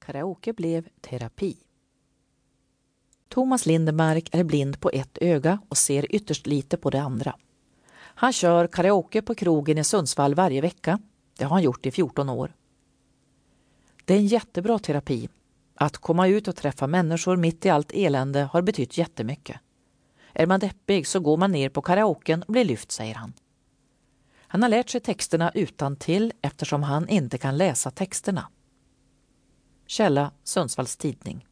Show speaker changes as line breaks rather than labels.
Karaoke blev terapi. Thomas Lindemark är blind på ett öga och ser ytterst lite på det andra. Han kör karaoke på krogen i Sundsvall varje vecka. Det har han gjort i 14 år. Det är en jättebra terapi. Att komma ut och träffa människor mitt i allt elände har betytt jättemycket. Är man deppig så går man ner på karaoken och blir lyft, säger han. Han har lärt sig texterna utantill eftersom han inte kan läsa texterna. Källa Sundsvalls Tidning.